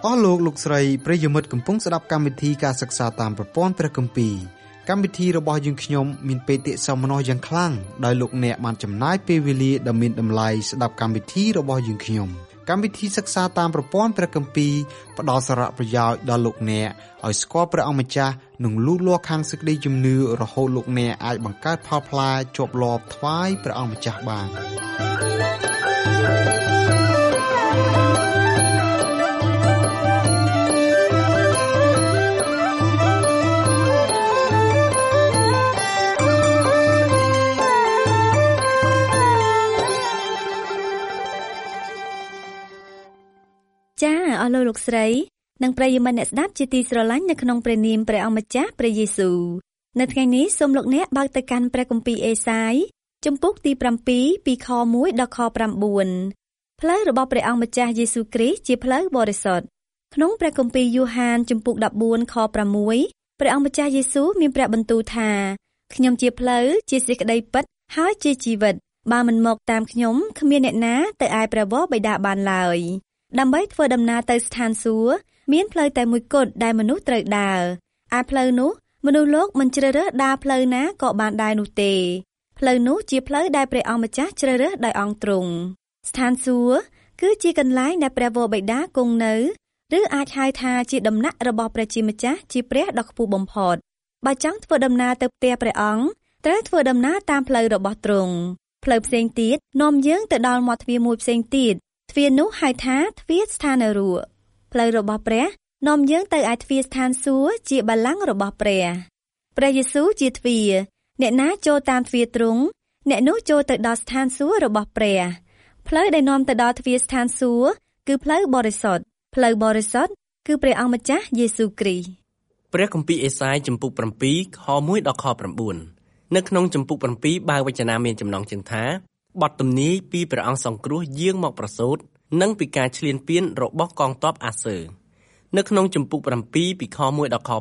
អស់លោកលោកស្រីប្រិយមិត្តកំពុងស្ដាប់កម្មវិធីការសិក្សាតាមប្រព័ន្ធព្រះគម្ពីរកម្មវិធីរបស់យើងខ្ញុំមានបេតិសោមនស្សយ៉ាងខ្លាំងដោយលោកអ្នកបានចំណាយពេលវេលាដ៏មានតម្លៃស្ដាប់កម្មវិធីរបស់យើងខ្ញុំកម្មវិធីសិក្សាតាមប្រព័ន្ធព្រះគម្ពីរផ្ដល់សារៈប្រយោជន៍ដល់លោកអ្នកឲ្យស្គាល់ព្រះអង្គម្ចាស់និងលូតលាស់ខាងសេចក្តីជំនឿរហូតលោកអ្នកអាចបង្កើតផលផ្លែជាប់លាប់ថ្វាយព្រះអង្គម្ចាស់បានចាអស់លោកស្រីនិងប្រិយមិត្តអ្នកស្ដាប់ជាទីស្រឡាញ់នៅក្នុងព្រះនាមព្រះអង្គម្ចាស់ព្រះយេស៊ូវនៅថ្ងៃនេះសូមលោកអ្នកបើកទៅកាន់ព្រះគម្ពីរអេសាយជំពូកទី7ពីខ1ដល់ខ9ផ្លូវរបស់ព្រះអង្គម្ចាស់យេស៊ូវគ្រីស្ទជាផ្លូវបរិសុទ្ធក្នុងព្រះគម្ពីរយូហានជំពូក14ខ6ព្រះអង្គម្ចាស់យេស៊ូវមានព្រះបន្ទូលថាខ្ញុំជាផ្លូវជាសេចក្តីពិតហើយជាជីវិតបើមិនមកតាមខ្ញុំគ្មានអ្នកណាទៅឯព្រះវរបិតាបានឡើយដើម្បីធ្វើដំណើរទៅស្ថានសួគ៌មានផ្លូវតែមួយគត់ដែលមនុស្សត្រូវដើរឯផ្លូវនោះមនុស្សលោកមិនជ្រើសរើសដើរផ្លូវណាក៏បានដែរនោះទេផ្លូវនោះជាផ្លូវដែលព្រះអង្គម្ចាស់ជ្រើសរើសដោយអង្គទ្រង់ស្ថានសួគ៌គឺជាកន្លែងដែលព្រះវរបិតាគង់នៅឬអាចហៅថាជាដំណាក់របស់ព្រះជាម្ចាស់ជាព្រះដ៏ខ្ពស់បំផុតបើចង់ធ្វើដំណើរទៅផ្ទះព្រះអង្គត្រូវធ្វើដំណើរតាមផ្លូវរបស់ទ្រង់ផ្លូវផ្សេងទៀតនាំយើងទៅដល់មាត់ទ្វារមួយផ្សេងទៀតទ្វារនោះហៅថាទ្វារស្ថាននរកផ្លូវរបស់ព្រះនាំយើងទៅឯទ្វារស្ថានសួគ៌ជាបល្ល័ង្ករបស់ព្រះព្រះយេស៊ូវជាទ្វារអ្នកណាចូលតាមទ្វារទ្រង់អ្នកនោះចូលទៅដល់ស្ថានសួគ៌របស់ព្រះផ្លូវដែលនាំទៅដល់ទ្វារស្ថានសួគ៌គឺផ្លូវបរិសុទ្ធផ្លូវបរិសុទ្ធគឺព្រះអង្គម្ចាស់យេស៊ូវគ្រីស្ទព្រះគម្ពីរអេសាយជំពូក7ខ1ដល់ខ9នៅក្នុងជំពូក7បើវចនាមានចំណងជើងថាបទទំនាយពីព្រះអង្គសង្គ្រោះយាងមកប្រសូតនិងពីការឈ្លានពានរបស់កងទ័ពអាសឺនៅក្នុងជំពូក7ពីខ1ដល់ខ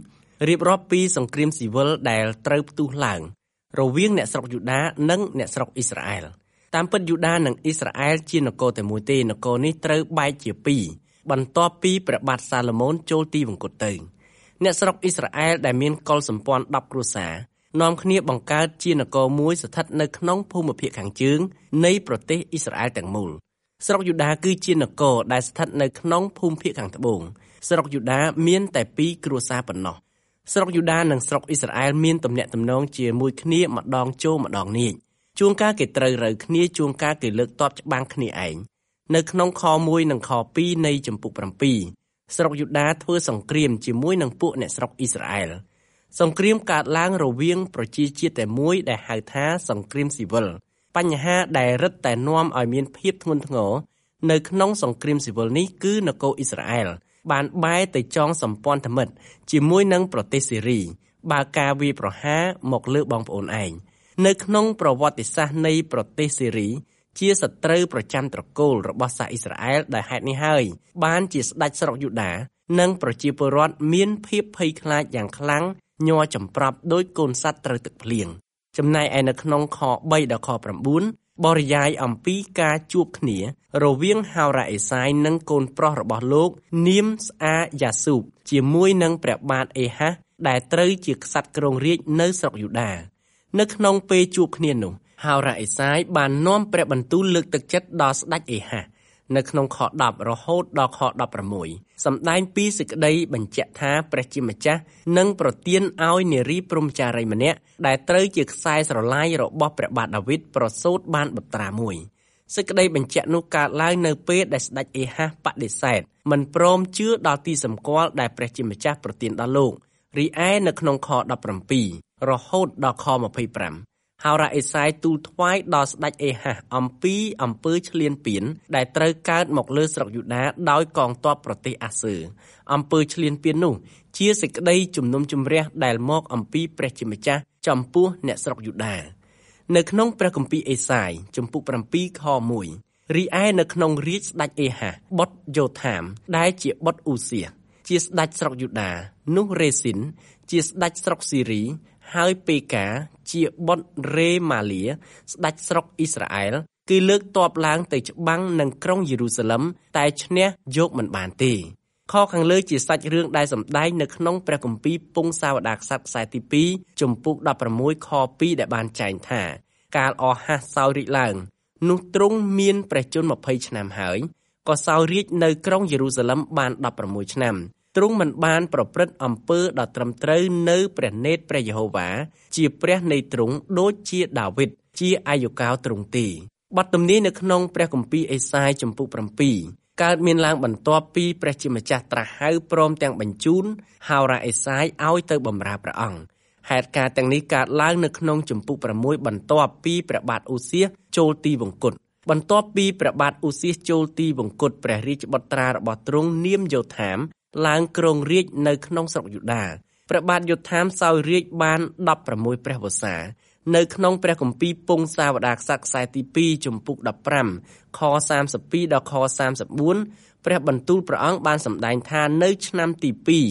2រៀបរាប់ពីសង្គ្រាមស៊ីវិលដែលត្រូវផ្ទុះឡើងរវាងអ្នកស្រុកយូដានិងអ្នកស្រុកអ៊ីស្រាអែលតាមពិតយូដានិងអ៊ីស្រាអែលជានគរតែមួយទេនគរនេះត្រូវបែកជាពីរបន្ទាប់ពីព្រះបាទសាឡូមោនចូលទីវង្គតទៅអ្នកស្រុកអ៊ីស្រាអែលដែលមានកុលសម្ព័ន្ធ10គ្រួសារនាំគ្នាបង្កើតជានគរមួយស្ថិតនៅក្នុងភូមិភាគខាងជើងនៃប្រទេសអ៊ីស្រាអែលទាំងមូលស្រុកយូដាគឺជានគរដែលស្ថិតនៅក្នុងភូមិភាគខាងត្បូងស្រុកយូដាមានតែ2គ្រួសារប៉ុណ្ណោះស្រុកយូដានិងស្រុកអ៊ីស្រាអែលមានទំនាក់ទំនងជាមួយគ្នាម្ដងចូលម្ដងនេះជួនកាលគេត្រូវរើគ្នាជួនកាលគេលើកទ័ពច្បាំងគ្នាឯងនៅក្នុងខ1និងខ2នៃជំពូក7ស្រុកយូដាធ្វើសង្គ្រាមជាមួយនឹងពួកអ្នកស្រុកអ៊ីស្រាអែលសង្គ្រាមកើតឡើងរវាងប្រជាជាតិតែមួយដែលហៅថាសង្គ្រាមស៊ីវិលបញ្ហាដែលរឹតតែនាំឲ្យមានភាពធ្ងន់ធ្ងរនៅក្នុងសង្គ្រាមស៊ីវិលនេះគឺនគរអ៊ីស្រាអែលបានបែរទៅចងសម្ព័ន្ធមិត្តជាមួយនឹងប្រទេសសេរីបើការវាយប្រហារមកលើបងប្អូនឯងនៅក្នុងប្រវត្តិសាស្ត្រនៃប្រទេសសេរីជាសត្រូវប្រចាំត្រកូលរបស់សាសអ៊ីស្រាអែលដែលហេតុនេះហើយបានជាស្ដេចស្រុកយូដានិងប្រជាពលរដ្ឋមានភាពភ័យខ្លាចយ៉ាងខ្លាំងញ័រចម្ប្រាប់ដោយកូនសត្វត្រូវទឹកភ្លៀងចំណែកឯនៅក្នុងខ3ដល់ខ9បរិយាយអំពីការជួបគ្នារវាងហោរ៉ាអេសាយនិងកូនប្រុសរបស់លោកនាមស្អាយ៉ាស៊ូបជាមួយនឹងព្រះបាទអេហាសដែលត្រូវជាក្សត្រគ្រងរាជ្យនៅស្រុកយូដានៅក្នុងពេលជួបគ្នានោះហោរ៉ាអេសាយបាននាំព្រះបន្ទូលលើកទឹកចិត្តដល់ស្ដេចអេហាសនៅក្នុងខ10រហូតដល់ខ16សម្ដែងពីសេចក្តីបញ្ជាក់ថាព្រះជាម្ចាស់នឹងប្រទានឲ្យនារីព្រហ្មចារីម្នាក់ដែលត្រូវជាខ្សែស្រឡាយរបស់ព្រះបាទដាវីតប្រសូតបានបុត្រាមួយសេចក្តីបញ្ជាក់នោះកើតឡើងនៅពេលដែលស្ដេចអេហាសបដិសេធមិនព្រមជឿដល់ទីសម្គាល់ដែលព្រះជាម្ចាស់ប្រទានដល់លោករីឯនៅក្នុងខ17រហូតដល់ខ25ហោរ៉ាអេសាយទូលថ្វាយដល់ស្ដេចអេហាសអំពីអំពើឈ្លានពានដែលត្រូវកើតមកលើស្រុកយូដាដោយកងទ័ពប្រទេសអាសឺអំពើឈ្លានពាននោះជាសេចក្តីជំនុំជម្រះដែលមកអំពីព្រះជាម្ចាស់ចំពោះអ្នកស្រុកយូដានៅក្នុងព្រះគម្ពីរអេសាយជំពូក7ខ1រីឯនៅក្នុងរាជស្ដេចអេហាសបុត្រយ៉ូថាមដែលជាបុត្រអ៊ូសៀជាស្ដេចស្រុកយូដានោះរេស៊ីនជាស្ដេចស្រុកស៊ីរីហើយពេកាជាបុត្ររេម៉ាលៀស្ដេចស្រុកអ៊ីស្រាអែលគឺលើកទ័ពឡើងទៅច្បាំងនឹងក្រុងយេរូសាឡឹមតែឈ្នះយកមិនបានទេខខាងលើជាសាច់រឿងដែលសម្ដែងនៅក្នុងព្រះគម្ពីរពង្សាវតារក្សត្រខ្សែទី2ជំពូក16ខ2ដែលបានចែងថាកាលអស់ហាសសោយរាជឡើងនោះទ្រង់មានព្រះជន្ម20ឆ្នាំហើយក៏សោយរាជនៅក្រុងយេរូសាឡិមបាន16ឆ្នាំទ្រង់មិនបានប្រព្រឹត្តអំពើដ៏ត្រឹមត្រូវនៅព្រះនេត្រព្រះយេហូវ៉ាជាព្រះនៃទ្រង់ដូចជាដាវីតជាអាយុកាលទ្រង់ទេបទទំនាយនៅក្នុងព្រះគម្ពីរអេសាយជំពូក7កើតមានឡើងបន្ទាប់ពីព្រះជាម្ចាស់ត្រាស់ហៅព្រមទាំងបញ្ជូនហោរ៉ាអេសាយឲ្យទៅបម្រើព្រះអង្គហេតុការណ៍ទាំងនេះកើតឡើងនៅក្នុងជំពូក6បន្ទាប់ពីព្រះបាទអូសៀសចូលទីវង្គតបន្ទាប់ពីព្រះបាទអូសៀសចូលទីវង្គតព្រះរាជបុត្រារបស់ទ្រង់នាមយោថាមឡើងគ្រងរាជនៅក្នុងស្រុកយូដាព្រះបាទយោថាមសោយរាជបាន16ព្រះវស្សានៅក្នុងព្រះគម្ពីរពង្សាវតារក្សត្រខ្សែទី2ជំពូក15ខ32ដល់ខ34ព្រះបន្ទូលព្រះអង្គបានសម្ដែងថានៅឆ្នាំទី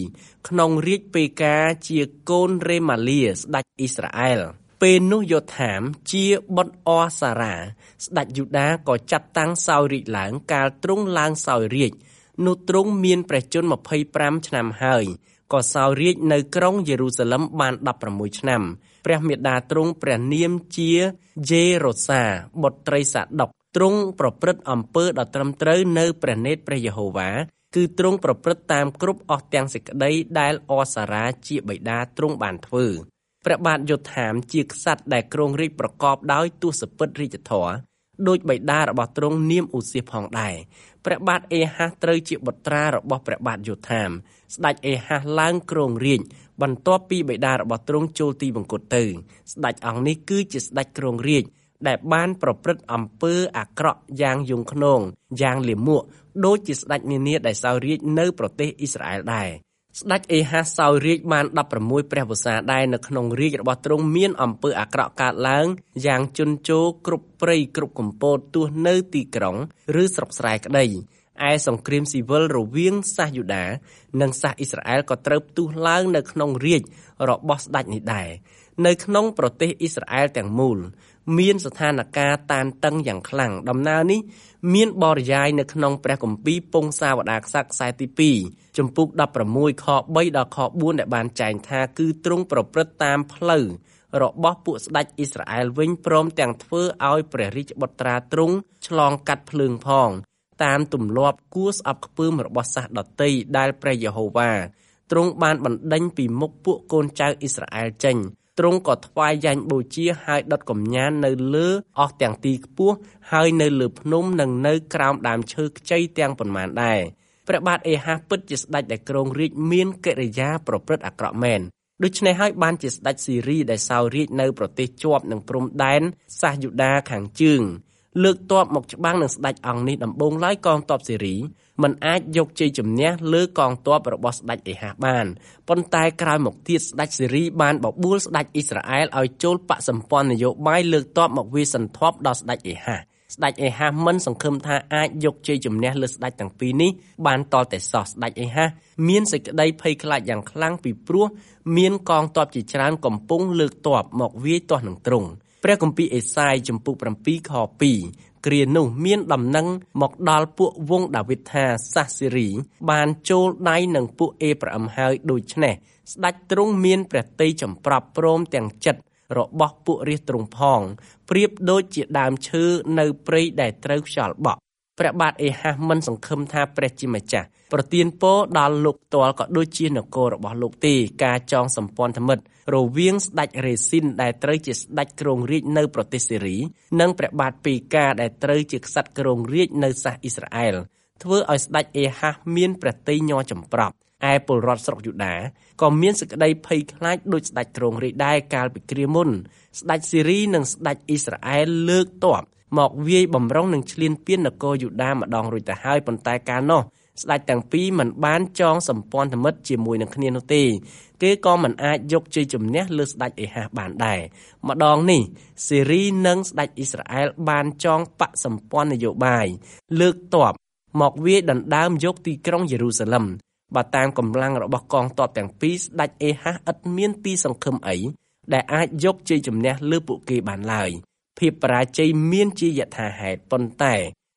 2ក្នុងរាជពេកាជាកូនរេម៉ាលាស្ដេចអ៊ីស្រាអែលពេលនោះយោថាមជាបុត្រអសារ៉ាស្ដេចយូដាក៏ចាត់តាំងសោយរាជឡើងកាលទ្រង់ឡើងសោយរាជនោះទ្រង់មានព្រះជន្ម25ឆ្នាំហើយក៏សោយរាជនៅក្រុងយេរូសាឡិមបាន16ឆ្នាំព្រះមេដាទ្រង់ព្រះនាមជាយេរ៉ូសាបុត្រីសាដុកទ្រង់ប្រព្រឹត្តអំពើដ៏ត្រឹមត្រូវនៅព្រះនេត្រព្រះយេហូវ៉ាគឺទ្រង់ប្រព្រឹត្តតាមគ្រប់អស់ទាំងសេចក្តីដែលអសារ៉ាជាបិតាទ្រង់បានធ្វើព្រះបាទយោថាមជាក្សត្រដែលគ្រងរាជប្រកបដោយទសពិធរាជធម៌ដោយបិតារបស់ទ្រង់នាមអូសៀសផងដែរព្រះបាទអេហាសត្រូវជាបុត្រារបស់ព្រះបាទយោថាមស្ដេចអេហាសឡើងគ្រងរាជបន្ទាប់ពីបិតារបស់ទ្រង់ចូលទីវង្គតទៅស្ដេចអង្គនេះគឺជាស្ដេចគ្រងរាជដែលបានប្រព្រឹត្តអំពើអាក្រក់យ៉ាងយង់ឃ្នងយ៉ាងលាមកដូចជាស្ដេចនានាដែលសោយរាជនៅប្រទេសអ៊ីស្រាអែលដែរស្ដេចអេហាសសោយរាជបាន16ព្រះវស្សាដែរនៅក្នុងរាជរបស់ទ្រង់មានអំពើអាក្រក់កើតឡើងយ៉ាងជន់ជោរគ្រប់ព្រៃគ្រប់កំពតទោះនៅទីក្រុងឬស្រុកស្រែក្តីឯសង្គ្រាមស៊ីវិលរវាងសាសយូដានិងសាសអ៊ីស្រាអែលក៏ត្រូវផ្ទុះឡើងនៅក្នុងរាជរបស់ស្ដេចនេះដែរនៅក្នុងប្រទេសអ៊ីស្រាអែលទាំងមូលមានស្ថានភាពតានតឹងយ៉ាងខ្លាំងដំណើរនេះមានបរិយាយនៅក្នុងព្រះគម្ពីរពង្សាវតារក្សត្រខ្សែទី2ជំពូក16ខ3ដល់ខ4ដែលបានចែងថាគឺទ្រង់ប្រព្រឹត្តតាមផ្លូវរបស់ពួកស្ដេចអ៊ីស្រាអែលវិញព្រមទាំងធ្វើឲ្យព្រះរាជបុត្រាទ្រង់ឆ្លងកាត់ភ្លើងផងតាមទម្លាប់គួរស្អប់ខ្ពើមរបស់សាសដតីដែលព្រះយេហូវ៉ាទ្រង់បានបណ្ដេញពីមុខពួកកូនចៅអ៊ីស្រាអែលចេញទ្រង់ក៏ថ្វាយយ៉ាញ់បូជាហើយដុតកំញាននៅលើអស់ទាំងទីខ្ពស់ហើយនៅលើភ្នំនិងនៅក្រោមដើមឈើខ្ចីទាំងប៉ុន្មានដែរព្រះបាទអេហាសពិតជាស្ដេចដែលគ្រងរាជមានកិរិយាប្រព្រឹត្តអាក្រក់មែនដូច្នេះហើយបានជាស្ដេចស៊ីរីដែលសោយរាជនៅប្រទេសជាប់នឹងព្រំដែនសាសយូដាខាងជើងលើកទ័ពមកច្បាំងនឹងស្ដេចអង្គនេះដំបូងឡើយកងទ័ពស៊ីរីមិនអាចយកជ័យជំនះលើកងទ័ពរបស់ស្ដេចអេហាសបានប៉ុន្តែក្រោយមកទៀតស្ដេចស៊ីរីបានបបួលស្ដេចអ៊ីស្រាអែលឲ្យចូលបសម្ព័ន្ធនយោបាយលើកទ័ពមកវាយសន្ធប់ដល់ស្ដេចអេហាសស្ដេចអេហាសមិនសង្ឃឹមថាអាចយកជ័យជំនះលើស្ដេចទាំងពីរនេះបានតតែសោះស្ដេចអេហាសមានសេចក្តីភ័យខ្លាចយ៉ាងខ្លាំងពីព្រោះមានកងទ័ពជាច្រើនកំពុងលើកទ័ពមកវាយទាស់នឹងទ្រង់ព្រះគម្ពីរអេសាយជំពូក7ខ2គ្រានោះមានដំណឹងមកដល់ពួកវង្សដាវីតថាសាសស៊ីរីបានចូលដៃនឹងពួកអេប្រាអឹមហើយដូច្នេះស្ដេចទ្រង់មានព្រះទ័យចម្ប្រាប់ព្រមទាំងចិត្តរបស់ពួករាស្ត្រទ្រង់ផងប្រៀបដូចជាដើមឈើនៅព្រៃដែលត្រូវខ្យល់បក់ព្រះបាទអេហាសមិនសង្ឃឹមថាព្រះជាម្ចាស់ប្រទានពរដល់លោកផ្ទាល់ក៏ដូចជានគររបស់លោកទេការចងសម្ព័ន្ធមិត្តរវាងស្ដេចរេស៊ីនដែលត្រូវជាស្ដេចគ្រងរាជនៅប្រទេសសេរីនិងព្រះបាទពេកាដែលត្រូវជាក្សត្រគ្រងរាជនៅសាសអ៊ីស្រាអែលធ្វើឲ្យស្ដេចអេហាសមានព្រះទ័យញ័រចម្ប្រាប់ឯពលរដ្ឋស្រុកយូដាក៏មានសេចក្តីភ័យខ្លាចដូចស្ដេចគ្រងរាជដែរកាលពីគ្រាមុនស្ដេចស៊ីរីនិងស្ដេចអ៊ីស្រាអែលលើកទ័ពមកវាយបំរុងនឹងឈ្លានពាននគរយូដាម្ដងរួចទៅហើយប៉ុន្តែកាលនោះស្ដេចទាំងពីរមិនបានចងសម្ព័ន្ធមិត្តជាមួយនឹងគ្នានោះទេគេក៏មិនអាចយកជ័យជំនះលើស្ដេចអេហាសបានដែរម្ដងនេះសេរីនិងស្ដេចអ៊ីស្រាអែលបានចងបកសម្ព័ន្ធនយោបាយលើកទ័ពមកវាយដណ្ដើមយកទីក្រុងយេរូសាឡិមបើតាមកម្លាំងរបស់កងទ័ពទាំងពីរស្ដេចអេហាសឥតមានទីសង្ឃឹមអីដែលអាចយកជ័យជំនះលើពួកគេបានឡើយភាពបរាជ័យមានជាយថាហេតុប៉ុន្តែ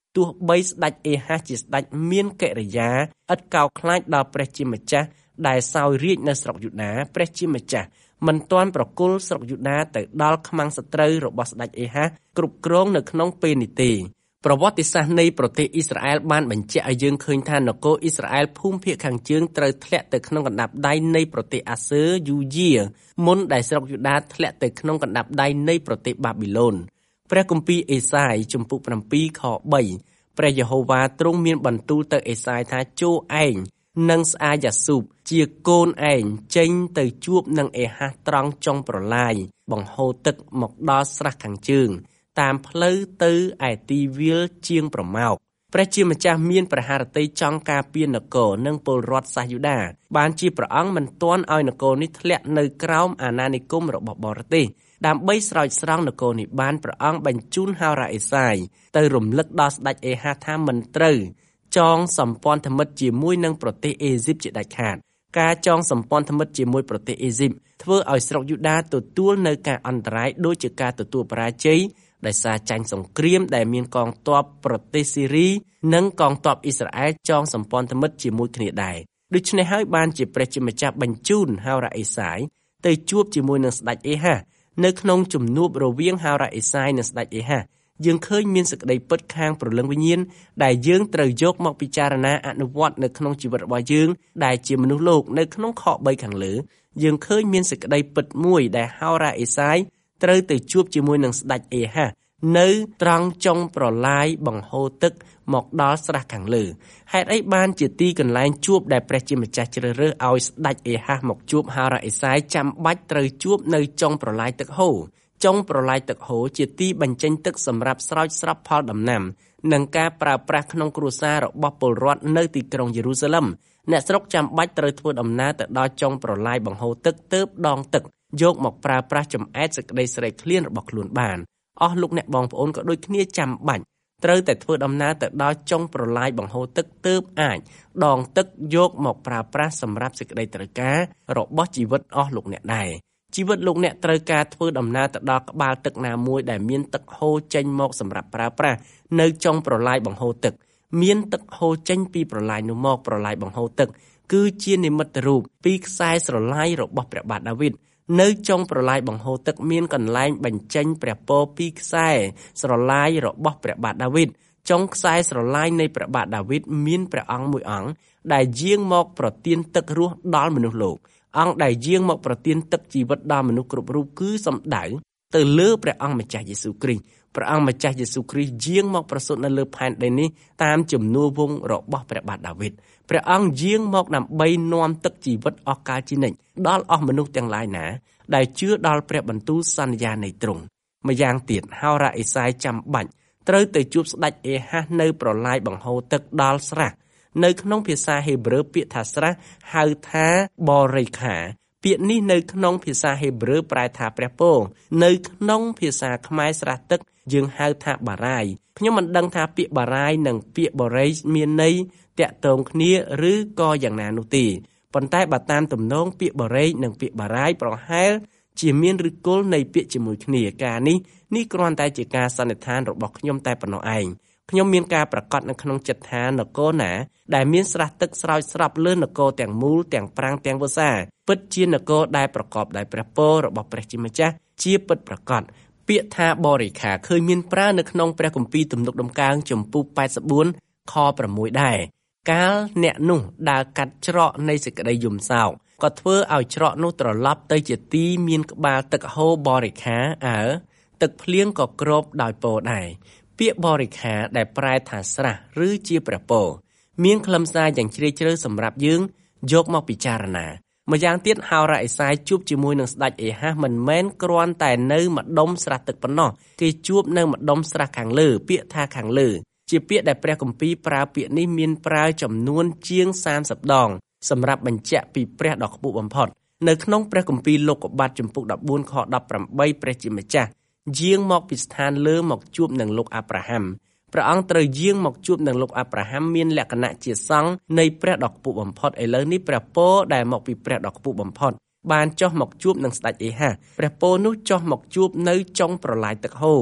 ទោះបីស្ដេចអេហាសជាស្ដេចមានកិរិយាឥតកោតខ្លាចដល់ព្រះជាម្ចាស់ដែលសោយរាជ្យនៅស្រុកយូដាព្រះជាម្ចាស់មិនទាន់ប្រគល់ស្រុកយូដាទៅដល់ខ្មាំងសត្រូវរបស់ស្ដេចអេហាសគ្រប់គ្រងនៅក្នុងពេលនេះទេប្រវត្តិសាស្ត្រនៃប្រទេសអ៊ីស្រាអែលបានបញ្ជាក់ឲ្យយើងឃើញថានគរអ៊ីស្រាអែលភូមិភាគខាងជើងត្រូវធ្លាក់ទៅក្នុងកណ្ដាប់ដៃនៃប្រទេសអាសឺយូយាមុនដែលស្រុកយូដាធ្លាក់ទៅក្នុងកណ្ដាប់ដៃនៃប្រទេសបាប៊ីឡូនព្រះគម្ពីរអេសាយជំពូក7ខ3ព្រះយេហូវ៉ាទ្រង់មានបន្ទូលទៅអេសាយថាចូលឯងនិងស្អាយ៉ាស៊ូបជាកូនឯងចេញទៅជួបនឹងអេហាសត្រង់ចុងប្រឡាយបង្ហូរទឹកមកដល់ស្រះខាងជើងតាមផ្លូវទៅឯទីវាលជាងប្រម៉ោកព្រះជាម្ចាស់មានព្រះハរតីចង់ការពារនគរនិងពលរដ្ឋសាសយូដាបានជាព្រះអង្គមិនទាន់ឲ្យនគរនេះធ្លាក់នៅក្រោមអាណានិគមរបស់បរទេសដើម្បីស្រោចស្រង់នគរនេះបានព្រះអង្គបញ្ជូនហោរ៉ាអេសាយទៅរំលឹកដល់ស្ដេចអេហាសថាមិនត្រូវចងសម្ព័ន្ធមិត្តជាមួយនឹងប្រទេសអេស៊ីបជាដាច់ខាតការចងសម្ព័ន្ធមិត្តជាមួយប្រទេសអេស៊ីបធ្វើឲ្យស្រុកយូដាទទួលនៅការអន្តរាយដូចជាការទទួលបរាជ័យដោយសារចាញ់សង្គ្រាមដែលមានកងទ័ពប្រទេសស៊ីរីនិងកងទ័ពអ៊ីស្រាអែលចងសម្ព័ន្ធមិត្តជាមួយគ្នាដែរដូច្នេះហើយបានជាព្រះជាម្ចាស់បញ្ជូនហោរ៉ាអេសាយទៅជួបជាមួយនឹងស្ដេចអេហាសនៅក្នុងជំនួបរវាងហោរ៉ាអេសាយនិងស្ដេចអេហាសយើងឃើញមានសេចក្តីពិតខាងព្រលឹងវិញ្ញាណដែលយើងត្រូវយកមកពិចារណាអនុវត្តនៅក្នុងជីវិតរបស់យើងដែលជាមនុស្សលោកនៅក្នុងខ3ខាងលើយើងឃើញមានសេចក្តីពិតមួយដែលហោរ៉ាអេសាយត្រូវទៅជួបជាមួយនឹងស្ដេចអេហាសនៅត្រង់ចុងប្រឡាយបង្ហូរទឹកមកដល់ស្រះខាងលើហេតុអីបានជាទីកន្លែងជួបដែលព្រះជាម្ចាស់ជ្រើសរើសឲ្យស្ដេចអេហាសមកជួបហោរ៉ាអេសាយចាំបាច់ត្រូវជួបនៅចុងប្រឡាយទឹកហូរចុងប្រឡាយទឹកហូរជាទីបញ្ចេញទឹកសម្រាប់ស្រោចស្រពផលដំណាំនិងការប្រើប្រាស់ក្នុងគ្រួសាររបស់ពលរដ្ឋនៅទីក្រុងយេរូសាឡឹមអ្នកស្រុកចាំបាច់ត្រូវធ្វើដំណើរទៅដល់ចុងប្រឡាយបង្ហូរទឹកទើបដងទឹកយកមកប្រើប្រាស់ចម្អែតសេចក្តីស្រេកឃ្លានរបស់ខ្លួនបានអស់លោកអ្នកបងប្អូនក៏ដូចគ្នាចាំបាច់ត្រូវតែធ្វើដំណើរទៅដល់ចុងប្រឡាយបង្ហូរទឹកទើបអាចដងទឹកយកមកប្រើប្រាស់សម្រាប់សេចក្តីត្រូវការរបស់ជីវិតអស់លោកអ្នកដែរជីវិតលោកអ្នកត្រូវការធ្វើដំណើរទៅដល់ក្បាលទឹកណាមួយដែលមានទឹកហូរចេញមកសម្រាប់ប្រើប្រាស់នៅចុងប្រឡាយបង្ហូរទឹកមានទឹកហូរចេញពីប្រឡាយនោះមកប្រឡាយបង្ហូរទឹកគឺជានិមិត្តរូបពីខ្សែស្រឡាយរបស់ព្រះបាទដាវីតនៅចុងប្រឡាយបង្ហូរទឹកមានកន្លែងបញ្ចេញព្រះពរពីខ្សែស្រឡាយរបស់ព្រះបាទដាវីតចុងខ្សែស្រឡាយនៃព្រះបាទដាវីតមានព្រះអង្គមួយអង្គដែលយាងមកប្រទានទឹករស់ដល់មនុស្សលោកអង្គដែលយាងមកប្រទានទឹកជីវិតដល់មនុស្សគ្រប់រូបគឺសំដៅទៅលើព្រះអង្គម្ចាស់យេស៊ូវគ្រីស្ទព្រះអង្គម្ចាស់យេស៊ូវគ្រីស្ទយាងមកប្រសូតនៅលើផែនដីនេះតាមជំនួសវង្សរបស់ព្រះបាទដាវីតព្រះអង្គយាងមកដើម្បីនាំទឹកជីវិតអស់កលជានិច្ចដល់អស់មនុស្សទាំងឡាយណាដែលជឿដល់ព្រះបន្ទូលសន្យានៃទ្រង់ម្យ៉ាងទៀតហោរ៉ាអេសាយចាំបាច់ត្រូវទៅជួបស្ដេចអេហាសនៅប្រឡាយបង្ហូរទឹកដល់ស្រះនៅក្នុងភាសាហេប្រឺពាក្យថាស្រះហៅថាបរិខាពាក្យនេះនៅក្នុងភាសាហេប្រឺប្រែថាព្រះពរនៅក្នុងភាសាខ្មែរស្រះទឹកយើងហៅថាបារាយខ្ញុំមិនដឹងថាពាក្យបារាយនិងពាក្យបរិយមានន័យតាក់ទងគ្នាឬក៏យ៉ាងណានោះទេប៉ុន្តែបើតាមទំនងពាក្យបរិយនិងពាក្យបារាយប្រហែលជាមានឫសគល់នៃពាក្យជាមួយគ្នាការនេះគ្រាន់តែជាការសន្និដ្ឋានរបស់ខ្ញុំតែប៉ុណ្ណោះឯងខ្ញុំមានការប្រកាសនៅក្នុងចិត្តថានគរណាដែលមានស្រះទឹកស្រោចស្រពលើនគរទាំងមូលទាំងប្រាំងទាំងវស្សាពិតជានគរដែលប្រកបដោយព្រះពររបស់ព្រះជាម្ចាស់ជាពិតប្រាកដពាក្យថាបរិខាឃើញមានប្រើនៅក្នុងព្រះគម្ពីរទំនុកដំកើងជំពូក84ខ6ដែរកាលអ្នកនោះដើរកាត់ច្រកនៃសេចក្តីយំសោកក៏ធ្វើឲ្យច្រកនោះត្រឡប់ទៅជាទីមានក្បាលទឹកហូរបរិខាទឹកភ្លៀងក៏គ្របដោយពរដែរពាក្យបរិខាដែលប្រែថាស្រះឬជាព្រះពរមានខ្លឹមសារយ៉ាងជ្រាលជ្រៅសម្រាប់យើងយកមកពិចារណាម្យ៉ាងទៀតហោរ៉ាអេសាយជួបជាមួយនឹងស្ដេចអេហាសមិនមែនគ្រាន់តែនៅម្ដុំស្រះទឹកប៉ុណ្ណោះគេជួបនៅម្ដុំស្រះខាងលើពាក្យថាខាងលើជាពាក្យដែលព្រះគម្ពីរប្រើពាក្យនេះមានប្រើចំនួនជាង30ដងសម្រាប់បញ្ជាក់ពីព្រះដ៏ខ្ពស់បំផុតនៅក្នុងព្រះគម្ពីរលោកុបាទជំពូក14ខ18ព្រះជាម្ចាស់យាងមកពីស្ថានលើមកជួបនឹងលោកអាប់រ៉ាហាំព្រះអង្គត្រូវយាងមកជួបនឹងលោកអាប់រ៉ាហាំមានលក្ខណៈជាសង្ឃនៃព្រះដ៏ខ្ពស់បំផុតឥឡូវនេះព្រះពរដែលមកពីព្រះដ៏ខ្ពស់បំផុតបានចុះមកជួបនឹងស្ដេចអេហាសព្រះពរនោះចុះមកជួបនៅចុងប្រឡាយទឹកហូរ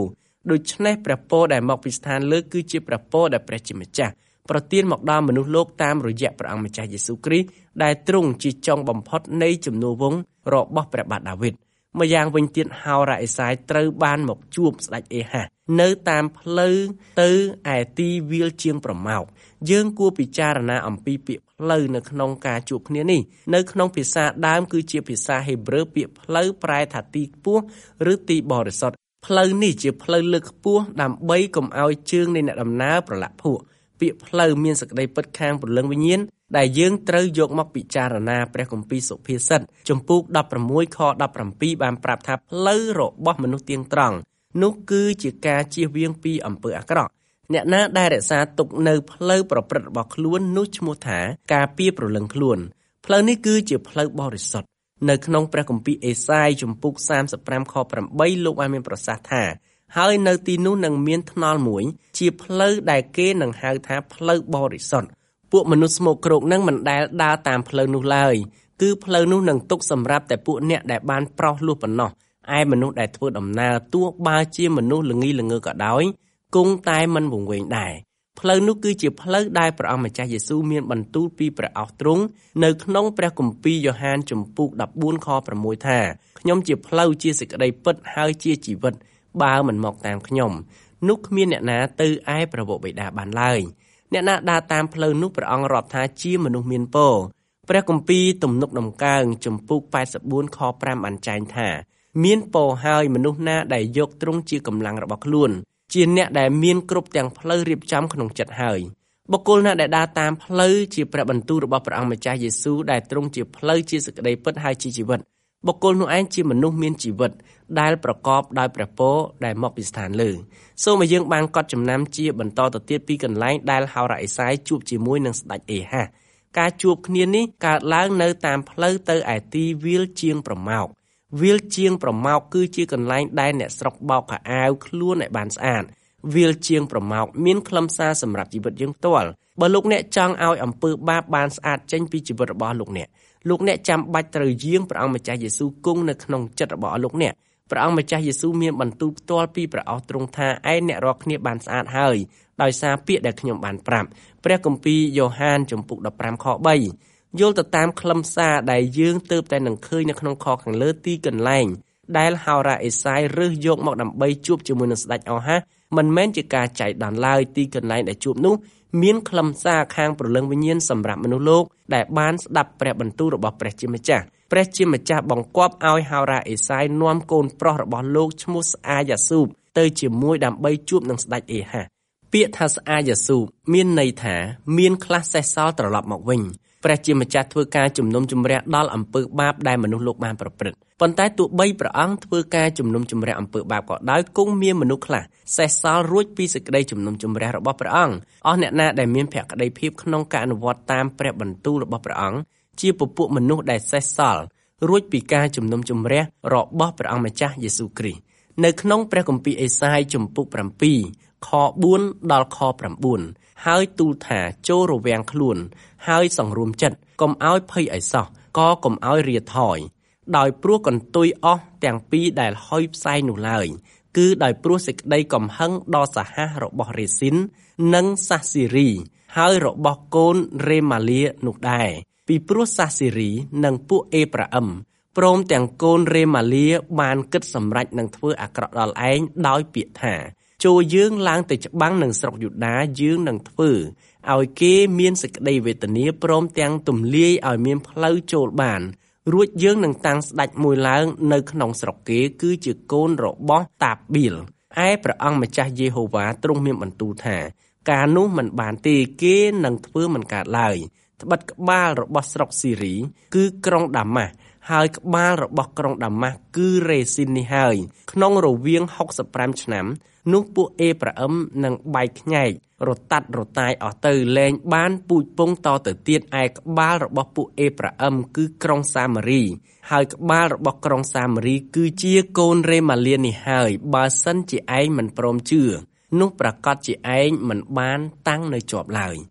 ដូច្នេះព្រះពរដែលមកពីស្ថានលើគឺជាព្រះពរដែលព្រះជាម្ចាស់ប្រទានមកដល់មនុស្សលោកតាមរយៈព្រះអង្គម្ចាស់យេស៊ូវគ្រីស្ទដែលទ្រង់ជាចុងបំផុតនៃជំនួសវង្សរបស់ព្រះបាទដាវីតម្យ៉ាងវិញទៀតហោរ៉ាអេសាយត្រូវបានមកជួបស្ដេចអេហាសនៅតាមផ្លូវទៅឯទីវាលជាងប្រម៉ោកយើងគួរពិចារណាអំពីពាក្យផ្លូវនៅក្នុងការជួបគ្នានេះនៅក្នុងភាសាដើមគឺជាភាសាហេប្រឺពាក្យផ្លូវប្រែថាទីខ្ពស់ឬទីបរិសុទ្ធផ្លូវនេះជាផ្លូវលើកខ្ពស់ដើម្បីកុំឲ្យជើងនៃអ្នកដំណើរប្រឡាក់ភក់ពាក្យផ្លូវមានសេចក្តីពិតខាងព្រលឹងវិញ្ញាណដែលយើងត្រូវយកមកពិចារណាព្រះគម្ពីរសុភាសិតជំពូក16ខ17បានប្រាប់ថាផ្លូវរបស់មនុស្សទៀងត្រង់នោះគឺជាការជៀសវាងពីអំពើអាក្រក់អ្នកណាដែលរក្សាទុកនៅផ្លូវប្រព្រឹត្តរបស់ខ្លួននោះឈ្មោះថាការពារព្រលឹងខ្លួនផ្លូវនេះគឺជាផ្លូវបរិសុទ្ធនៅក្នុងព្រះគម្ពីរអេសាយជំពូក35ខ8លោកបានមានប្រសាសន៍ថាហើយនៅទីនោះនឹងមានថ្នល់មួយជាផ្លូវដែលគេនឹងហៅថាផ្លូវបរិសុទ្ធពួកមនុស្សស្មោកគ្រោកនឹងមិនដែលដើរតាមផ្លូវនោះឡើយគឺផ្លូវនោះនឹងទុកសម្រាប់តែពួកអ្នកដែលបានប្រោសលោះប៉ុណ្ណោះឯមនុស្សដែលធ្វើដំណើរទោះបើជាមនុស្សល្ងីល្ងើក៏ដោយគង់តែមិនវង្វេងដែរផ្លូវនោះគឺជាផ្លូវដែលព្រះអង្គម្ចាស់យេស៊ូវមានបន្ទូលពីព្រះឱស្ឋទ្រង់នៅក្នុងព្រះគម្ពីរយ៉ូហានជំពូក14ខ6ថាខ្ញុំជាផ្លូវជាសេចក្តីពិតហើយជាជីវិតបើមិនមកតាមខ្ញុំនោះគ្មានអ្នកណាទៅឯព្រះវរបិតាបានឡើយអ្នកណាដើរតាមផ្លូវនោះព្រះអង្គរាប់ថាជាមនុស្សមានពរព្រះគម្ពីរទំនុកដំកើងជំពូក84ខ5បានចែងថាមានពរហើយមនុស្សណាដែលយកទ្រង់ជាកម្លាំងរបស់ខ្លួនជាអ្នកដែលមានគ្រប់ទាំងផ្លូវរៀបចំក្នុងចិត្តហើយបុគ្គលណាដែលដើរតាមផ្លូវជាព្រះបន្ទូលរបស់ព្រះអង្គម្ចាស់យេស៊ូវដែលទ្រង់ជាផ្លូវជាសេចក្តីពិតហើយជាជីវិតបុគ្គលនោះឯងជាមនុស្សមានជីវិតដែលប្រកបដោយព្រះពរដែលមកពីស្ថានលើសូមឲ្យយើងបានកត់ចំណាំជាបន្តទៅទៀតពីកន្លែងដែលហោរ៉ាអេសាយជួបជាមួយនឹងស្ដេចអេហាសការជួបគ្នានេះកើតឡើងនៅតាមផ្លូវទៅឯទីវាលជាងប្រម៉ោកវាលជាងប្រម៉ោកគឺជាកន្លែងដែលអ្នកស្រុកបោកខោអាវខ្លួនឲ្យបានស្អាតវាលជាងប្រម៉ោកមានខ្លឹមសារសម្រាប់ជីវិតយើងផ្ទាល់បើលោកអ្នកចង់ឲ្យអំពើបាបបានស្អាតចេញពីជីវិតរបស់លោកអ្នកចាំបាច់ត្រូវយាងព្រះអង្គម្ចាស់យេស៊ូវគង់នៅក្នុងចិត្តរបស់លោកអ្នកព្រះអង្គម្ចាស់យេស៊ូវមានបន្ទូលផ្ទាល់ពីព្រះឱស្ឋទ្រង់ថាឯអ្នករាល់គ្នាបានស្អាតហើយដោយសារពាក្យដែលខ្ញុំបានប្រាប់ព្រះគម្ពីរយ៉ូហានជំពូក15ខ3យល់ទៅតាមខ្លឹមសារដែលយើងទើបតែនឹងឃើញនៅក្នុងខខាងលើទីកន្លែងដែលហោរ៉ាអេសាយរើសយកមកដើម្បីជួបជាមួយនឹងស្ដេចអូហាសមិនមែនជាការចៃដន្យឡើយទីកន្លែងដែលជួបនោះមានខ្លឹមសារខាងព្រលឹងវិញ្ញាណសម្រាប់មនុស្សលោកដែលបានស្ដាប់ព្រះបន្ទូលរបស់ព្រះជាម្ចាស់បង្គាប់ឲ្យហោរ៉ាអេសាយនាំកូនប្រុសរបស់លោកឈ្មោះស្អាយ៉ាស៊ូបទៅជាមួយដើម្បីជួបនឹងស្ដេចអេហាសពាក្យថាស្អាយ៉ាស៊ូបមានន័យថាមានខ្លះសេសសល់ត្រឡប់មកវិញព្រះជាម្ចាស់ធ្វើការជំនុំជម្រះដល់អំពើបាបដែលមនុស្សលោកបានប្រព្រឹត្តប៉ុន្តែទោះបីព្រះអង្គធ្វើការជំនុំជម្រះអំពើបាបក៏ដោយគង់មានមនុស្សខ្លះសេសសល់រួចពីសេចក្តីជំនុំជម្រះរបស់ព្រះអង្គអស់អ្នកណាដែលមានភក្តីភាពក្នុងការអនុវត្តតាមព្រះបន្ទូលរបស់ព្រះអង្គជាពពួកមនុស្សដែលសេសសល់រួចពីការជំនុំជម្រះរបស់ព្រះអង្គម្ចាស់យេស៊ូវគ្រីស្ទនៅក្នុងព្រះគម្ពីរអេសាយជំពូក7ខ4ដល់ខ9ហើយទូលថាចូលរវាងខ្លួនហើយសង្រួមចិត្តកុំឲ្យភ័យឲ្យសោះក៏កុំឲ្យរាថយដោយព្រោះកន្ទុយអស់ទាំងពីរដែលហុយផ្សែងនោះឡើយគឺដោយព្រោះសេចក្តីកំហឹងដ៏សាហាសរបស់រេស៊ីននិងសាសស៊ីរីហើយរបស់កូនរេម៉ាលានោះដែរពីព្រោះសាសស៊ីរីនិងពួកអេប្រាអឹមព្រមទាំងកូនរេម៉ាលាបានគិតសម្រេចនឹងធ្វើអាក្រក់ដល់ឯងដោយពាក្យថាចូលយើងឡើងទៅច្បាំងនឹងស្រុកយូដាយើងនឹងធ្វើឲ្យគេមានសេចក្តីវេទនាព្រមទាំងទម្លាយឲ្យមានផ្លូវចូលបានរួចយើងនឹងតាំងស្ដេចមួយឡើងនៅក្នុងស្រុកគេគឺជាកូនរបស់តាប៊ីលឯព្រះអង្គម្ចាស់យេហូវ៉ាទ្រង់មានបន្ទូលថាការនោះមិនបានទេគេនឹងធ្វើមិនកើតឡើយត្បិតក្បាលរបស់ស្រុកស៊ីរីគឺក្រុងដាម៉ាស់ហើយក្បាលរបស់ក្រុងដាម៉ាស់គឺរេស៊ីននេះហើយក្នុងរវាង65ឆ្នាំនោះពួកអេប្រាអឹមនឹងបែកខ្ញែករតាត់រតាយអស់ទៅលែងបានពូជពងតទៅទៀតឯក្បាលរបស់ពួកអេប្រាអឹមគឺក្រុងសាមារីហើយក្បាលរបស់ក្រុងសាមារីគឺជាកូនរេម៉ាលានេះហើយបើសិនជាឯងមិនព្រមជឿនោះប្រកាសជាឯងមិនបានតាំងនៅជាប់ឡើយ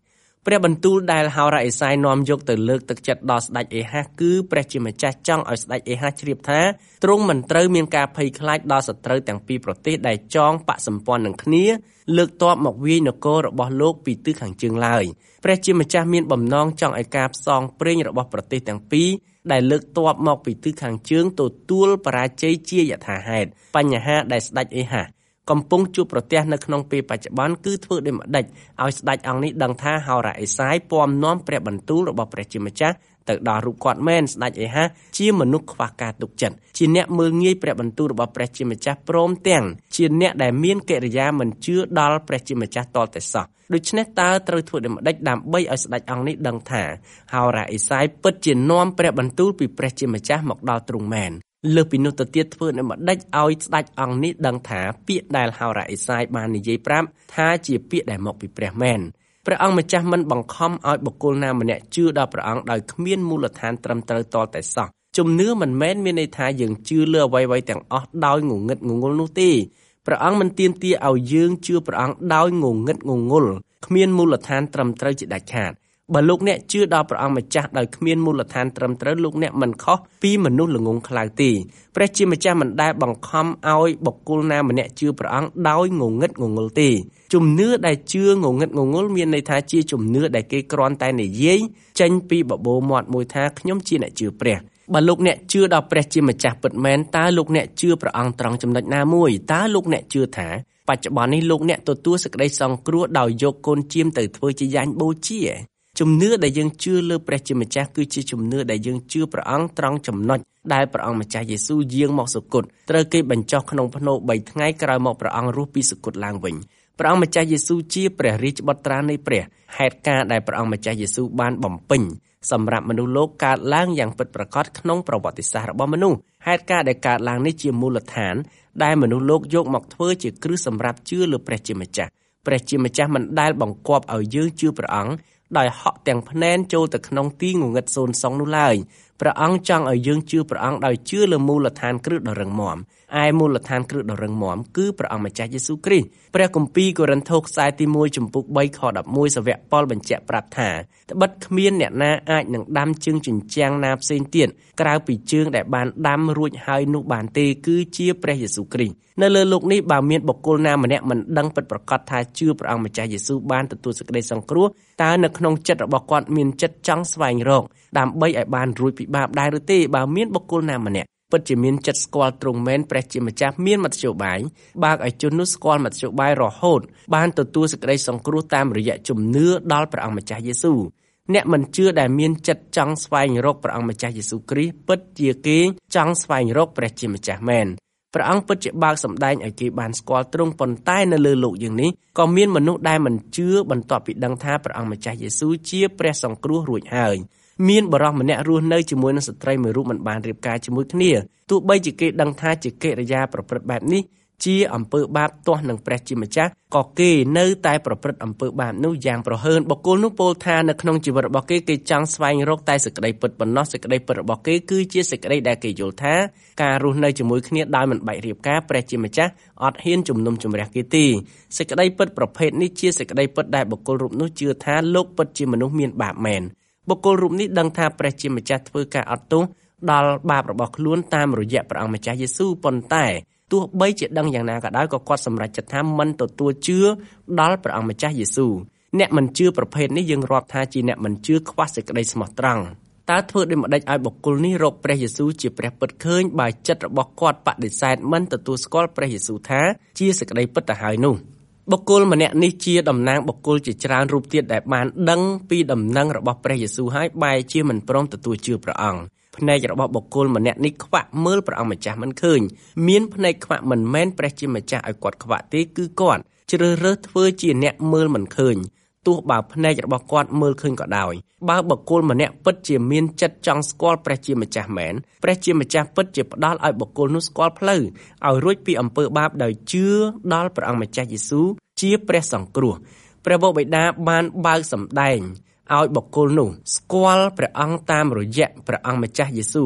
ព្រះបន្ទូលដែលហោរ៉ាអេសាយនាំយកទៅលើកទឹកចិត្តដល់ស្ដេចអេហាសគឺព្រះជាម្ចាស់ចង់ឲ្យស្ដេចអេហាសជ្រាបថាទ្រង់មិនត្រូវមានការភ័យខ្លាចដល់សត្រូវទាំងពីរប្រទេសដែលចងបសម្ព័ន្ធនឹងគ្នាលើកទ័ពមកវាយនគររបស់លោកពីទិសខាងជើងឡើយព្រះជាម្ចាស់មានបំណងចង់ឲ្យការផ្សងព្រេងរបស់ប្រទេសទាំងពីរដែលលើកទ័ពមកពីទិសខាងជើងទទួលបរាជ័យជាយថាហេតុបញ្ហាដែលស្ដេចអេហាសកំពុងជួបប្រទះនៅក្នុងពេលបច្ចុប្បន្នគឺធ្វើដូចម្ដេចឲ្យស្ដេចអង្គនេះដឹងថាហោរ៉ាអេសាយពំនាំព្រះបន្ទូលរបស់ព្រះជាម្ចាស់ទៅដល់រូបគាត់មែនស្ដេចអេហាសជាមនុស្សខ្វះការទុកចិត្តជាអ្នកមើលងាយព្រះបន្ទូលរបស់ព្រះជាម្ចាស់ព្រមទាំងជាអ្នកដែលមានកិរិយាមិនជឿដល់ព្រះជាម្ចាស់តតែសោះដូច្នេះតើត្រូវធ្វើដូចម្ដេចដើម្បីឲ្យស្ដេចអង្គនេះដឹងថាហោរ៉ាអេសាយពិតជានាំព្រះបន្ទូលពីព្រះជាម្ចាស់មកដល់ទ្រង់មែនលើសពីនោះទៅទៀតធ្វើដូចម្ដេចឲ្យស្ដេចអង្គនេះដឹងថាពាក្យដែលហោរ៉ាអេសាយបាននិយាយប្រាប់ថាជាពាក្យដែលមកពីព្រះមែនព្រះអង្គម្ចាស់មិនបង្ខំឲ្យបុគ្គលណាម្នាក់ជឿដល់ព្រះអង្គដោយគ្មានមូលដ្ឋានត្រឹមត្រូវតតែសោះជំនឿមិនមែនមានន័យថាយើងជឿលើអ្វីៗទាំងអស់ដោយងងឹតងងុលនោះទេព្រះអង្គមិនទាមទារឲ្យយើងជឿព្រះអង្គដោយងងឹតងងុលគ្មានមូលដ្ឋានត្រឹមត្រូវជាដាច់ខាតបើលោកអ្នកជឿដល់ព្រះអង្គម្ចាស់ដោយគ្មានមូលដ្ឋានត្រឹមត្រូវលោកអ្នកមិនខុសពីមនុស្សល្ងង់ខ្លៅទេព្រះជាម្ចាស់មិនដែលបង្ខំឲ្យបុគ្គលណាម្នាក់ជឿព្រះអង្គដោយងងឹតងងុលទេជំនឿដែលជឿងងឹតងងុលមានន័យថាជាជំនឿដែលគេគ្រាន់តែនិយាយចេញពីបបោមាត់មួយថាខ្ញុំជាអ្នកជឿព្រះបើលោកអ្នកជឿដល់ព្រះជាម្ចាស់ពិតមែនតើលោកអ្នកជឿព្រះអង្គត្រង់ចំណុចណាមួយតើលោកអ្នកជឿថាបច្ចុប្បន្ននេះលោកអ្នកទទួលសេចក្តីសង្គ្រោះដោយយកកូនជៀមទៅធ្វើជាយ៉ាញ់បូជាជំនឿដែលយើងជឿលើព្រះជាម្ចាស់គឺជាជំនឿដែលយើងជឿព្រះអង្គត្រង់ចំណុចដែលព្រះអង្គម្ចាស់យេស៊ូវយាងមកសុគតត្រូវគេបញ្ចុះក្នុងភ្នោ3ថ្ងៃក្រោយមកព្រះអង្គរស់ពីសុគតឡើងវិញព្រះអង្គម្ចាស់យេស៊ូវជាព្រះរាជបុត្រានៃព្រះហេតុការណ៍ដែលព្រះអង្គម្ចាស់យេស៊ូវបានបំពេញសម្រាប់មនុស្សលោកកើតឡើងយ៉ាងពិតប្រាកដក្នុងប្រវត្តិសាស្ត្ររបស់មនុស្សហេតុការណ៍ដែលកើតឡើងនេះជាមូលដ្ឋានដែលមនុស្សលោកយកមកធ្វើជាគ្រឹះសម្រាប់ជឿលើព្រះជាម្ចាស់ព្រះជាម្ចាស់មិនដែលបង្គាប់ឲ្យយើងជឿព្រះអង្គដោយហក់ទាំងភ្នែនចូលទៅក្នុងទីងងឹតសូន្យសងនោះឡើយព្រះអង្គចង់ឲ្យយើងជឿព្រះអង្គដោយជឿលើមូលដ្ឋានគ្រឹះដ៏រឹងមាំឯមូលដ្ឋានគ្រឹះដ៏រឹងមាំគឺព្រះអង្គម្ចាស់យេស៊ូវគ្រីស្ទព្រះគម្ពីរកូរិនថូសខ្សែទី1ចំពុក3ខ11សាវកប៉ុលបញ្ជាក់ប្រាប់ថាត្បិតគ្មានអ្នកណាអាចនឹងដាំជើងជញ្ជាំងណាផ្សេងទៀតក្រៅពីជើងដែលបានដាំរួចហើយនោះបានទេគឺជាព្រះយេស៊ូវគ្រីស្ទនៅលើលោកនេះបើមានបុគ្គលណាម្នាក់មិនដឹងពិតប្រាកដថាជឿព្រះអង្គម្ចាស់យេស៊ូវបានទទួលសេចក្តីសង្គ្រោះតើនៅក្នុងចិត្តរបស់គាត់មានចិត្តចង់ស្វែងរកដើម្បីឲ្យបានរួចពីបាបដែរឬទេបើមានបុគ្គលណាម្នាក់ពិតជាមានចិត្តស្គាល់ទ្រង់មែនព្រះជាម្ចាស់មានមធ្យោបាយបើកឲ្យជននោះស្គាល់មធ្យោបាយរហូតបានទទួលសេចក្តីសង្គ្រោះតាមរយៈជំនឿដល់ព្រះអង្គម្ចាស់យេស៊ូវអ្នកមិនជឿដែលមានចិត្តចង់ស្វែងរកព្រះអង្គម្ចាស់យេស៊ូវគ្រីស្ទពិតជាគេចង់ស្វែងរកព្រះជាម្ចាស់មែនព្រះអង្គពិតជាបើកសម្ដែងឲ្យគេបានស្គាល់ទ្រង់ប៉ុន្តែនៅលើលោកយើងនេះក៏មានមនុស្សដែលមិនជឿបន្ទាប់ពីដឹងថាព្រះអង្គម្ចាស់យេស៊ូវជាព្រះសង្គ្រោះរួចហើយមានបរិសម្នាក់រស់នៅជាមួយនឹងស្ត្រីមួយរូបមិនបានរៀបការជាមួយគ្នាទោះបីជាគេដឹងថាជាកិរិយាប្រព្រឹត្តបែបនេះជាអំពើបាបទាស់នឹងព្រះជាម្ចាស់ក៏គេនៅតែប្រព្រឹត្តអំពើបាបនោះយ៉ាងប្រហើនបុគ្គលនោះពោលថានៅក្នុងជីវិតរបស់គេចង់ស្វែងរកតែសេចក្តីពិតប៉ុណ្ណោះសេចក្តីពិតរបស់គេគឺជាសេចក្តីដែលគេយល់ថាការរស់នៅជាមួយគ្នាដោយមិនបាច់រៀបការព្រះជាម្ចាស់អត់ហ៊ានជំនុំជម្រះគេទេសេចក្តីពិតប្រភេទនេះជាសេចក្តីពិតដែលបុគ្គលរូបនោះជឿថាលោកពិតជាមនុស្សមានបាបមែនបុគ្គលរូបនេះដឹងថាព្រះជាម្ចាស់ធ្វើការអត់ទោសដល់បាបរបស់ខ្លួនតាមរយៈព្រះអង្គម្ចាស់យេស៊ូវប៉ុន្តែទោះបីជាដឹងយ៉ាងណាក៏ដោយក៏គាត់សម្រេចចិត្តថាមិនទទួលជឿដល់ព្រះអង្គម្ចាស់យេស៊ូវអ្នកមិនជឿប្រភេទនេះយើងរាប់ថាជាអ្នកមិនជឿខ្វះសេចក្តីស្មោះត្រង់តើធ្វើដូចម្តេចឲ្យបុគ្គលនេះរកព្រះយេស៊ូវជាព្រះពិតឃើញបើចិត្តរបស់គាត់បដិសេធមិនទទួលស្គាល់ព្រះយេស៊ូវថាជាសេចក្តីពិតទៅហើយនោះបុគ្គលម្នាក់នេះជាតំណាងបុគ្គលជាច្រើនរូបទៀតដែលបានដឹងពីដំណឹងរបស់ព្រះយេស៊ូវហើយបែរជាមិនព្រមទទួលជឿព្រះអង្គភ្នែករបស់បុគ្គលម្នាក់នេះខ្វាក់មើលព្រះអង្គម្ចាស់មិនឃើញមានភ្នែកខ្វាក់មិនមែនព្រះជាម្ចាស់ឲ្យគាត់ខ្វាក់ទេគឺគាត់ជ្រើសរើសធ្វើជាអ្នកមើលមិនឃើញទោះបើភ្នែករបស់គាត់មើលឃើញក៏ដោយបើបុគ្គលម្នាក់ពិតជាមានចិត្តចង់ស្គាល់ព្រះជាម្ចាស់មែនព្រះជាម្ចាស់ពិតជាផ្ដល់ឲ្យបុគ្គលនោះស្គាល់ផ្លូវឲ្យរួចពីអំពើបាបដោយជឿដល់ព្រះអង្គម្ចាស់យេស៊ូវជាព្រះសង្គ្រោះព្រះបុព្វបិតាបានបើកសម្ដែងឲ្យបុគ្គលនោះស្គាល់ព្រះអង្គតាមរយៈព្រះអង្គម្ចាស់យេស៊ូវ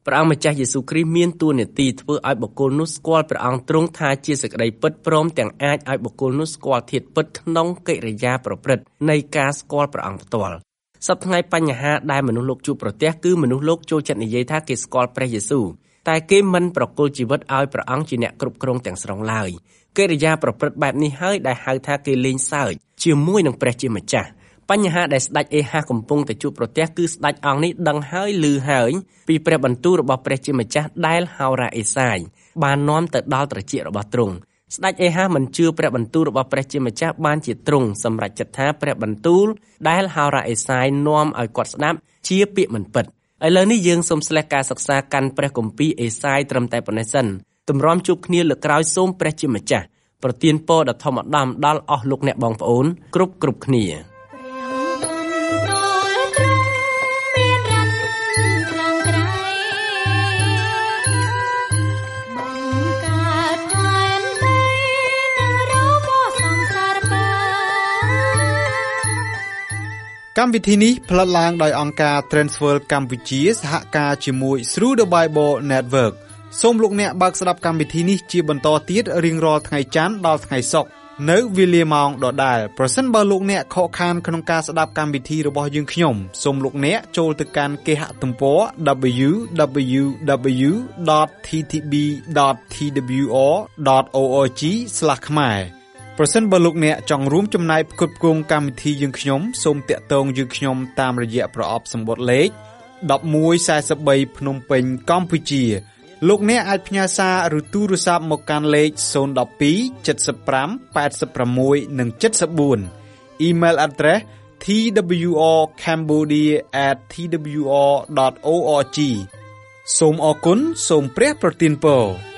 ព្រះអង្គម្ចាស់យេស៊ូវគ្រីស្ទមានតួនាទីធ្វើឲ្យបុគ្គលនោះស្គាល់ព្រះអង្គទ្រង់ថាជាសេចក្តីពិតព្រមទាំងអាចឲ្យបុគ្គលនោះស្គាល់ធាតុពិតក្នុងកិរិយាប្រព្រឹត្តនៃការស្គាល់ព្រះអង្គផ្ទាល់សប្តាហ៍ថ្ងៃបញ្ហាដែលមនុស្សលោកជួបប្រទះគឺមនុស្សលោកចូលចិត្តនិយាយថាគេស្គាល់ព្រះយេស៊ូវតែគេមិនប្រគល់ជីវិតឲ្យព្រះអង្គជាអ្នកគ្រប់គ្រងទាំងស្រុងឡើយកិរិយាប្រព្រឹត្តបែបនេះហើយដែលហៅថាគេលេងសើចជាមួយនឹងព្រះជាម្ចាស់បញ្ហាដែលស្ដេចអេហាសកំពុងតែជួបប្រទះគឺស្ដេចអង្គនេះដឹងហើយឮហើយពីព្រះបន្ទូលរបស់ព្រះជាម្ចាស់ដែលហោរ៉ាអេសាយបាននាំទៅដល់ត្រចៀករបស់ទ្រង់ស្ដេចអេហាសមិនជឿព្រះបន្ទូលរបស់ព្រះជាម្ចាស់បានជាទ្រង់សម្រេចចិត្តថាព្រះបន្ទូលដែលហោរ៉ាអេសាយនាំឲ្យគាត់ស្ដាប់ជាពាក្យមិនពិតឥឡូវនេះយើងសូមស្លេះការសិក្សាកាន់ព្រះគម្ពីរអេសាយត្រឹមតែប៉ុណ្ណេះសិនទម្រាំជួបគ្នាលើកក្រោយសូមព្រះជាម្ចាស់ប្រទានពរដ៏ធម្មតាដល់អស់លោកអ្នកបងប្អូនគ្រប់គ្នាកម្មវិធីនេះផ្លាត់ឡើងដោយអង្គការ Transworld កម្ពុជាសហការជាមួយ Through the Bible Network សូមលោកអ្នកបើកស្ដាប់កម្មវិធីនេះជាបន្តទៀតរៀងរាល់ថ្ងៃច័ន្ទដល់ថ្ងៃសុក្រនៅវេលាម៉ោងដដែលប្រសិនបើលោកអ្នកខកខានក្នុងការស្ដាប់កម្មវិធីរបស់យើងខ្ញុំសូមលោកអ្នកចូលទៅកាន់គេហទំព័រ www.ttb.twr.org/ ខ្មែរប្រសិនបើលោកអ្នកចង់រួមចំណែកផ្គត់ផ្គង់កម្មវិធីយើងខ្ញុំសូមតាក់ទងយើងខ្ញុំតាមរយៈប្រអប់សម្បត្តិលេខ1143ភ្នំពេញកម្ពុជាលោកអ្នកអាចផ្ញើសារឬទូរស័ព្ទមកកាន់លេខ012 75 86 និង 74 Email address twrcambodia@twr.org សូមអរគុណសូមព្រះប្រទានពរ